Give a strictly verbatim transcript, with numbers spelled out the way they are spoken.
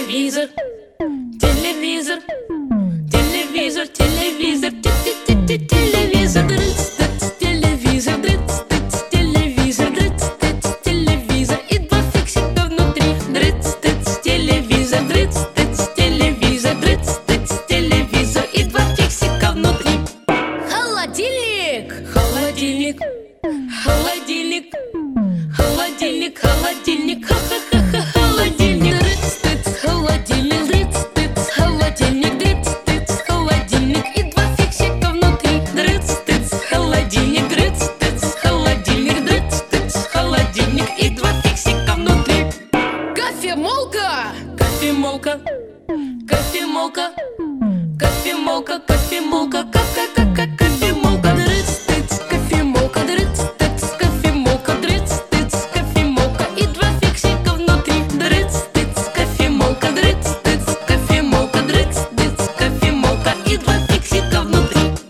телевизор, телевизор, телевизор, телевизор, телевизор, телевизор, телевизор, телевизор и два фиксика внутри. Телевизор, телевизор, телевизор и два фиксика внутри. Холодильник, холодильник, холодильник, холодильник, холодильник, ха-ха-ха-ха, холодильник, холодильник, холодильник, холодильник и два фиксика внутри. Холодильник, холодильник, холодильник и два фиксика внутри. Кофемолка, кофемолка, кофемолка, кофемолка, кофемолка, кофе.